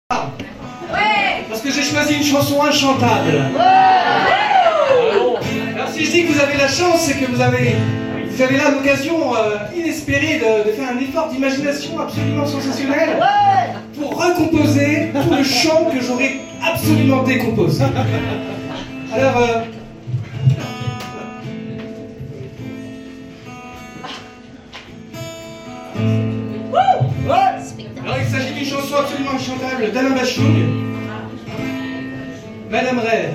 Parce que j'ai choisi une chanson inchantable. Alors si je dis que vous avez la chance, c'est que vous avez là l'occasion inespérée de faire un effort d'imagination absolument sensationnel pour recomposer tout le chant que j'aurais absolument décomposé. Alors, alors il s'agit d'une chanson absolument inchantable d'Alain Bachung, Madame Rêve.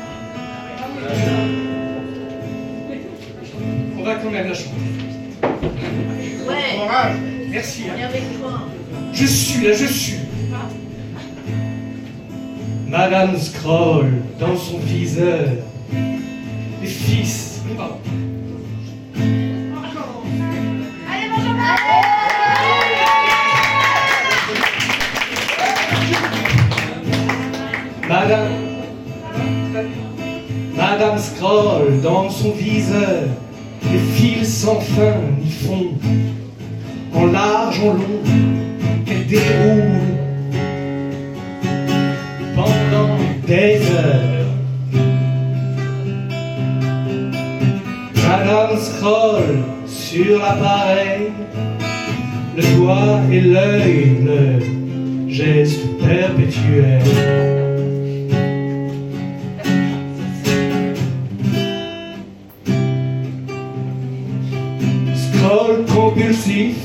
On va quand même la chanter. Ouais. Courage. Merci. Et avec toi. Je suis. Madame scrolle dans son viseur. Les fils. Pardon. Allez, bonjour. Madame scrolle dans son viseur. Les fils sans fin n'y font. En large, en long, qu'elle déroule pendant des heures. Madame scrolle sur l'appareil, le doigt et l'œil, le geste perpétuel. Scroll compulsif,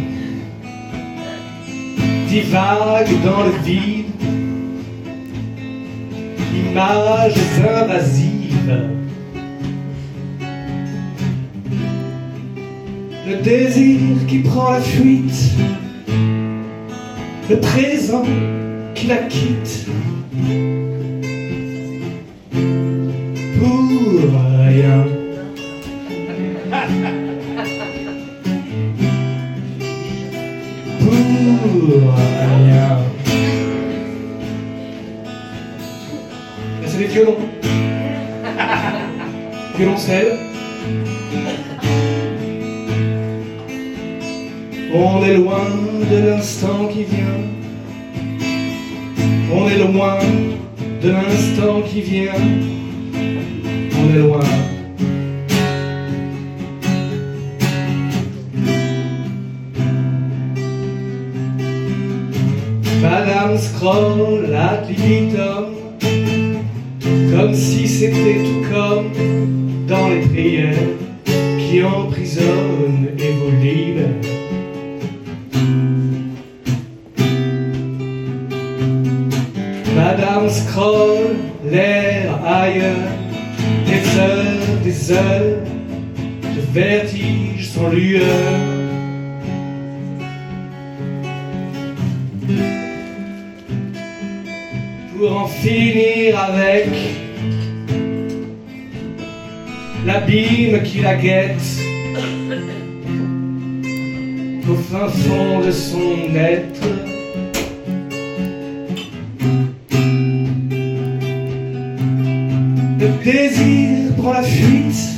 divague dans le vide, images invasives. Le désir qui prend la fuite, le présent qui la quitte. Pour rien. Pour rien. Là, c'est les violons. Violoncelle. On est loin de l'instant qui vient. On est loin de l'instant qui vient. On est loin. Madame scrolle ad libitum, comme si c'était tout comme dans les prières qui emprisonnent et vous libèrent. Madame scrolle l'air ailleurs, des heures de vertige sans lueur. Pour en finir avec l'abîme qui la guette au fin fond de son être. Le désir prend la fuite,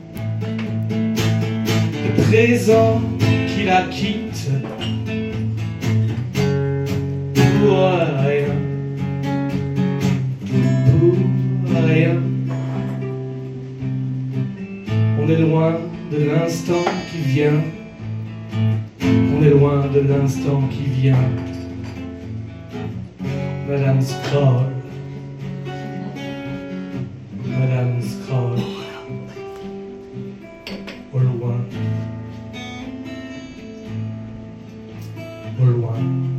le présent qui la quitte. Pour rien. Pour rien. On est loin de l'instant qui vient. On est loin de l'instant qui vient. Madame scrolle. Madame scrolle. Au loin. Au loin.